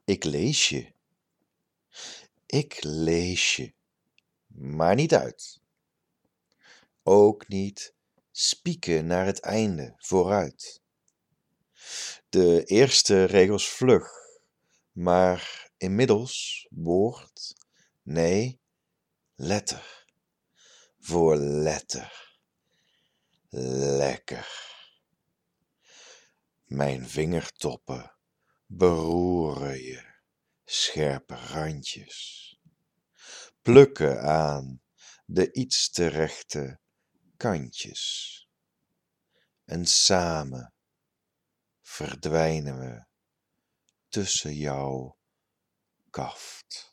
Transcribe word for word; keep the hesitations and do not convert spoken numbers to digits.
Ik lees je, ik lees je, maar niet uit. Ook niet spieken naar het einde vooruit. De eerste regels vlug, maar inmiddels woord, nee, letter voor letter. Lekker. Mijn vingertoppen beroeren je scherpe randjes. Plukken aan de iets te rechte kantjes. En samen verdwijnen we tussen jouw kaft.